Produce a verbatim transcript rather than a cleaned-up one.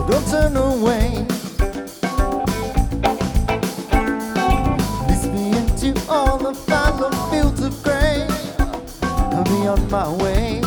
don't turn away. Leads me into all the fallow fields of grey. I'll be on my way.